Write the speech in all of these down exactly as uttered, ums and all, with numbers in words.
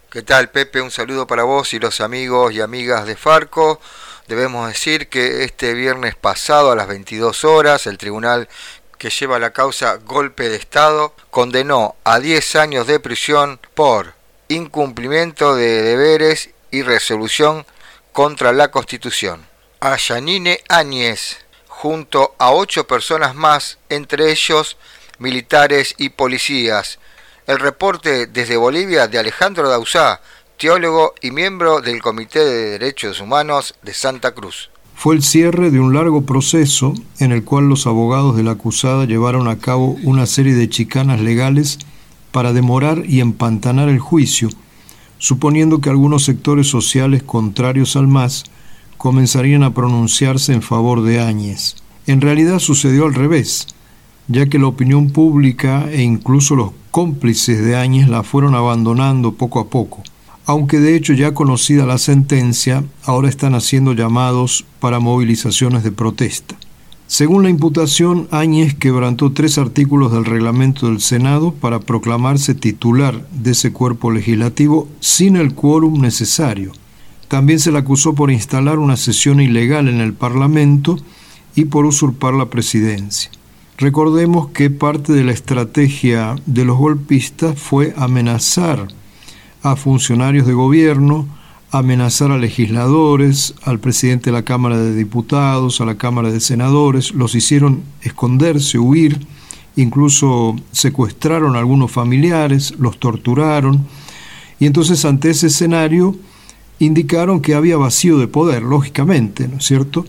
¿Qué tal, Pepe? Un saludo para vos y los amigos y amigas de Farco. Debemos decir que este viernes pasado a las veintidós horas, el tribunal que lleva la causa Golpe de Estado condenó a diez años de prisión por incumplimiento de deberes y resolución contra la Constitución a Yanine Áñez, junto a ocho personas más, entre ellos militares y policías. El reporte desde Bolivia de Alejandro Dauzá, teólogo y miembro del Comité de Derechos Humanos de Santa Cruz. Fue el cierre de un largo proceso en el cual los abogados de la acusada llevaron a cabo una serie de chicanas legales para demorar y empantanar el juicio, suponiendo que algunos sectores sociales contrarios al M A S comenzarían a pronunciarse en favor de Áñez. En realidad sucedió al revés, ya que la opinión pública e incluso los cómplices de Áñez la fueron abandonando poco a poco. Aunque de hecho ya conocida la sentencia, ahora están haciendo llamados para movilizaciones de protesta. Según la imputación, Áñez quebrantó tres artículos del reglamento del Senado para proclamarse titular de ese cuerpo legislativo sin el quórum necesario. También se le acusó por instalar una sesión ilegal en el Parlamento y por usurpar la presidencia. Recordemos que parte de la estrategia de los golpistas fue amenazar a funcionarios de gobierno, amenazar a legisladores, al presidente de la Cámara de Diputados, a la Cámara de Senadores, los hicieron esconderse, huir, incluso secuestraron a algunos familiares, los torturaron, y entonces ante ese escenario indicaron que había vacío de poder, lógicamente, ¿no es cierto?,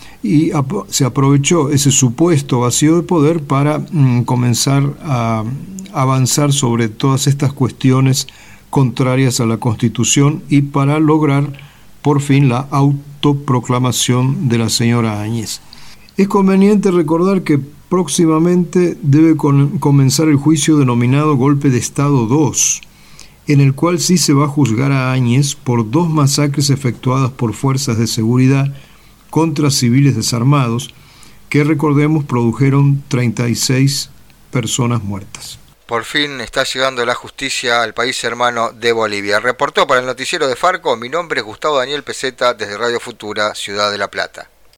y ap- se aprovechó ese supuesto vacío de poder para mm, comenzar a avanzar sobre todas estas cuestiones contrarias a la Constitución y para lograr por fin la autoproclamación de la señora Áñez. Es conveniente recordar que próximamente debe con- comenzar el juicio denominado Golpe de Estado dos, en el cual sí se va a juzgar a Áñez por dos masacres efectuadas por fuerzas de seguridad contra civiles desarmados, que recordemos produjeron treinta y seis personas muertas. Por fin está llegando la justicia al país hermano de Bolivia. Reportó para el noticiero de Farco, mi nombre es Gustavo Daniel Peseta desde Radio Futura, Ciudad de La Plata.